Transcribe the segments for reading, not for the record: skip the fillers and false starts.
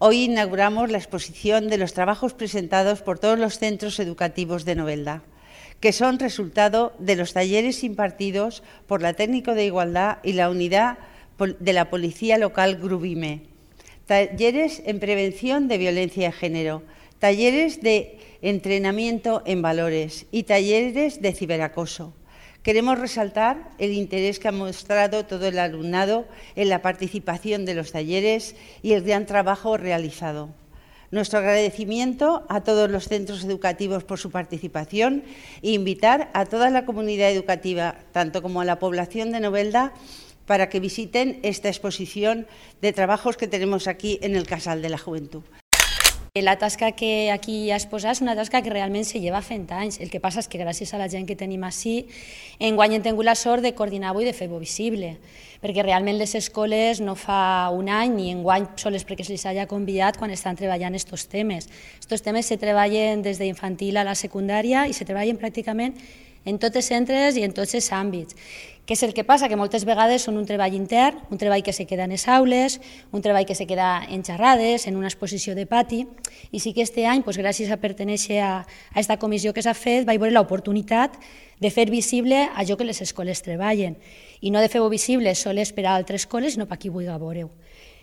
Hoy inauguramos la exposición de los trabajos presentados por todos los centros educativos de Novelda, que son resultado de los talleres impartidos por la Técnico de Igualdad y la Unidad de la Policía Local Grubime. Talleres en prevención de violencia de género, talleres de entrenamiento en valores y talleres de ciberacoso. Queremos resaltar el interés que ha mostrado todo el alumnado en la participación de los talleres y el gran trabajo realizado. Nuestro agradecimiento a todos los centros educativos por su participación e invitar a toda la comunidad educativa, tanto como a la población de Novelda, para que visiten esta exposición de trabajos que tenemos aquí en el Casal de la Juventud. La tasca que aquí has posat és una tasca que realment se lleva fent anys. El que passa és que gràcies a la gent que tenim així, enguany hem tingut la sort de coordinar-ho i de fer-ho visible, perquè realment les escoles no fa un any ni enguany sols perquè se'ls hagi convidat quan estan treballant aquests temes. Aquests temes se treballen des d'infantil a la secundària i se treballen pràcticament en tots els centres i en tots els àmbits. Què és el que passa? Que moltes vegades són un treball intern, un treball que se queda en les aules, un treball que se queda en xerrades, en una exposició de pati, i sí que aquest any, gràcies a pertenèixer a aquesta comissió que s'ha fet, vaig veure l'oportunitat de fer visible allò que les escoles treballen, i no de fer-ho visible sols per a altres escoles, sinó per a qui vulgui veure-ho.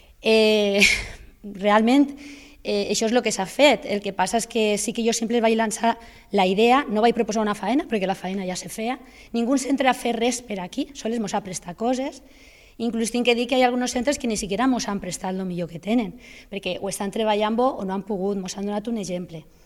Realment, això és el que s'ha fet. El que passa és que sí que jo sempre vaig lançar la idea, no vaig proposar una faena, perquè la faena ja se feia, ningú centre ha fet res per aquí, sols ens ha prestat coses, inclús tinc que dir que hi ha alguns centres que ni siquiera ens han prestat el millor que tenen, perquè o estan treballant-ho o no han pogut, ens han donat un exemple.